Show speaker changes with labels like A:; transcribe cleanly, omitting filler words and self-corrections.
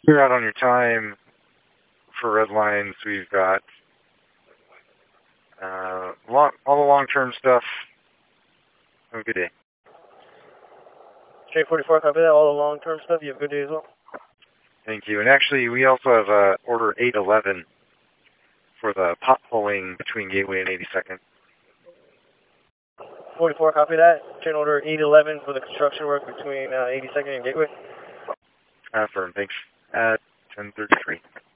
A: You're out on your time for red lines. We've got all the long-term stuff. Have a good day.
B: J44, copy that. All the long-term stuff. You have a good day as well.
A: Thank you. And actually, we also have order 811 for the potholing between Gateway and 82nd.
B: 44, copy that. Chain order 811 for the construction work between 82nd and Gateway.
A: Affirm, thanks. At 10:33.